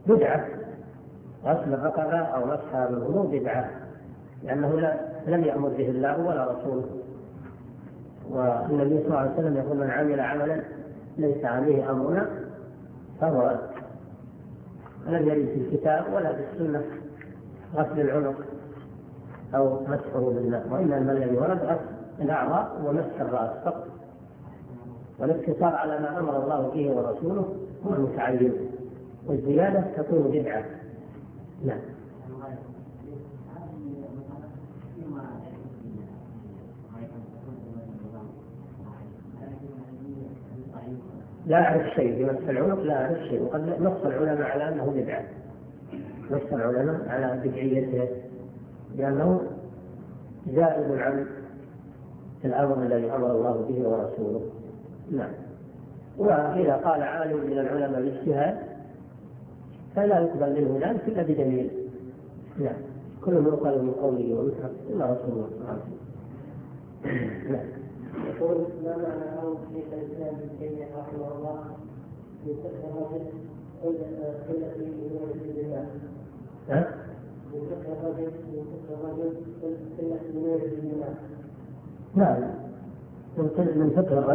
بدعة، غسل الرقبة أو مسحها بالوضوء بدعة، لأنه لم يأمر به الله ولا رسوله. والنبي صلى الله عليه وسلم يقول: من عمل عملا ليس عليه أمرنا فهو رد. لم يرد في الكتاب ولا في السنة غسل العنق أو مسحه بالماء، وإنما الذي ورد غسل الأعضاء ومسح الرأس فقط، والاقتصار على ما أمر الله به ورسوله هو المتعين، والزيادة تكون بدعة. نعم. لا أعرف شيء في مسح العنق، لا أعرف شيء، وقد نص العلماء على أنه بدعة، نص العلماء على بدعيته لأنه زائد عن الأمر الذي أمر الله به ورسوله. نعم. وإذا قال عالم من العلماء الاجتهاد فلا يقبل منه ذلك إلا بدليل. نعم. كل من قال من قوله ومثله إلا رسول الله صلى الله عليه وسلم. نعم. يقول: ما معنى قول شيخ الإسلام ابن تيمية رحمه الله في فقه الرجل التي يؤمن بالله؟ من فقه الرجل التي يؤمن بالله؟ نعم. من فقه الرجل